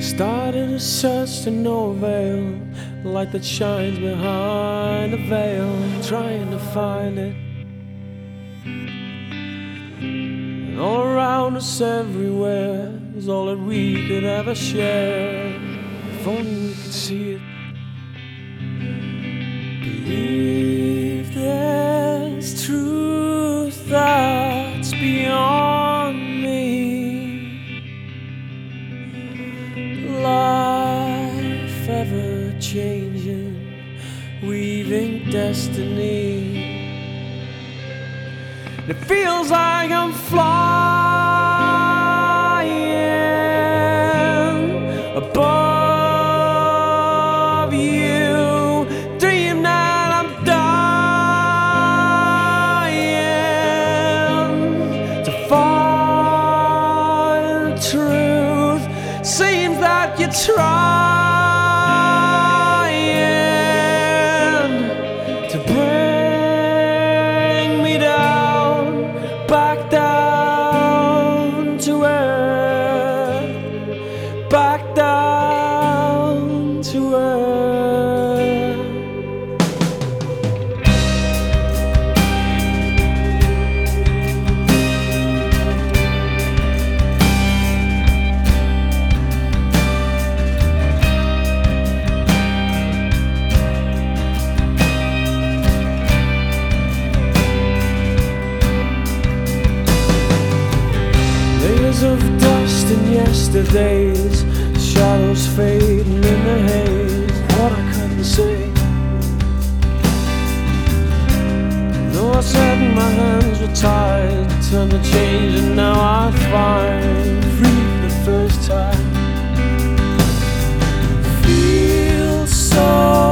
Started a search to no avail, light that shines behind a veil, trying to find it. And all around us everywhere is all that we could ever share. If only we could see it. Believe there's truth that's beyond me. Life ever changing, weaving destiny. It feels like I'm flying above you. Dream that I'm dying to find the truth. Seems that you're trying to bring me down, back down to earth, back down to earth. Layers of dust in yesterdays, shadows fading in the haze. What I couldn't say. Though I said my hands were tied, turned to change, and now I find free for the first time. Feel so